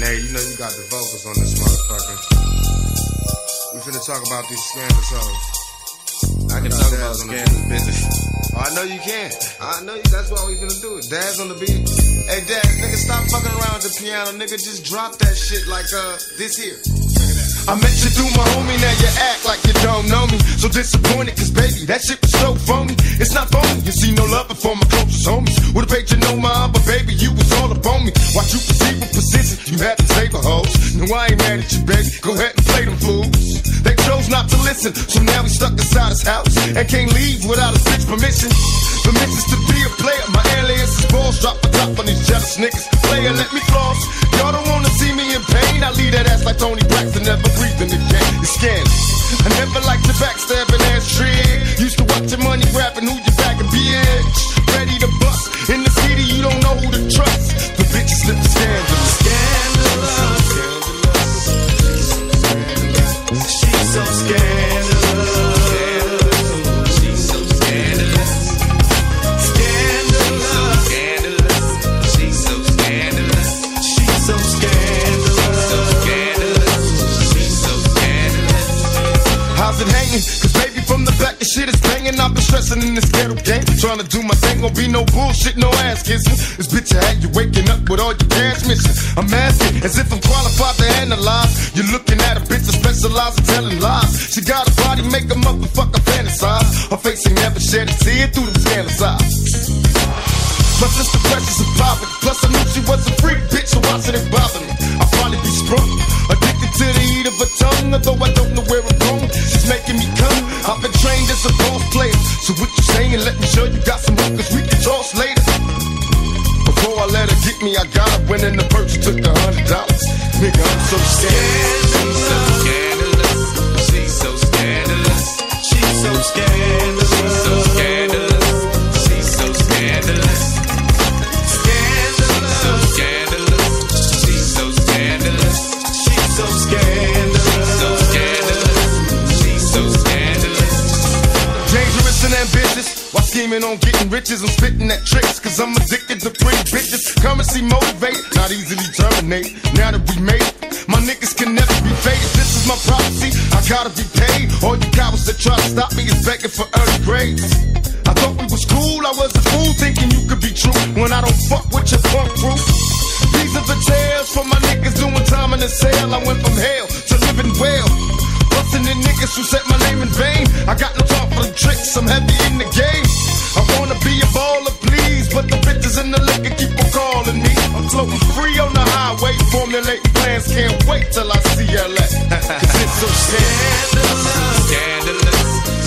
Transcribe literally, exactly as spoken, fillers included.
Nate, you know you got the vocals on this motherfucker. We finna talk about these scandalous hoes. I can talk about scandalous business. Oh, I know you can. I know you. That's why we finna do it. Dad's on the beat. Hey, Dad, nigga, stop fucking around with the piano. Nigga, just drop that shit like uh this here. I met you through my homie, now you act like you don't know me. So disappointed, cause baby, that shit was so phony. It's not phony, you see no love for my closest homies. Would've paid you no mind, but baby, you was all up on me. Watch you perceive a position, you had to save a hoes. No, I ain't mad at you, baby, go ahead and play them fools. They chose not to listen, so now we stuck inside his house and can't leave without a bitch permission. Permissions to be a player, my alias is balls. Drop a top on these jealous niggas. Player, let me floss. Y'all don't wanna see me in pain. I leave that ass like Tony Braxton, never breathing again. It's scandalous. I never liked your backstabbing ass trick. Used to watch your money grabbing who you back and bitch. Ready to bust. In the city, you don't know who to trust. The bitches slip scandalous. Scandalous. She's so scandalous. She's so scandalous. Scandalous. Scandalous. She's so scandalous. She's so scandalous. So scandalous. She's so scandalous. How's it hanging? Cause baby, from the back, the shit is banging. I've been stressing in this ghetto game. Trying to do my thing, gon' be no bullshit, no ass kissing. This bitch I had you waking up with all your cash missing. I'm asking as if I'm qualified to analyze. You're looking at a bitch that specializes in telling lies. She got a body, make a motherfucker fantasize. Her face ain't never shed a tear through them scandalous eyes. Plus it's the pressures of poverty. Plus I knew she was a freak bitch, so why should it bother me? I'll probably be sprung, addicted to the heat of her tongue. Although I don't know where I'm going, she's making me come. I've been trained as a boss player, so what you saying? Let me show you got some hook, cause we can toss later. Before I let her get me, I got her winning the purse, took a hundred dollars. Nigga, I'm so scandalous. She's so scandalous. She's so scandalous. She's so scandalous. She's so scandalous. Scandalous. So scandalous. She's so scandalous. She's so scandalous. So scandalous. She's so scandalous. Dangerous and ambitious. While scheming on getting riches, I'm spitting at tricks. Cause I'm addicted to pretty bitches. Currency motivated, not easily terminated. Now that we made it, my niggas can never be faded. This is my prophecy, I gotta be paid. All you cowards that try to stop me is begging for early grades. I thought we was cool, I was a fool thinking you could be true. When I don't fuck with your punk crew. These are the tales for my niggas doing time in the cell. I went from hell to living well. Bustin' the niggas who said my name in vain. I got no time for the tricks, I'm heavy in the game. I wanna be a baller, please, but the bitches in the liquor keep on calling me. I'm floating free on the highway, formulating plans, can't wait till I see L A. Cause it's so scandalous. Scandalous.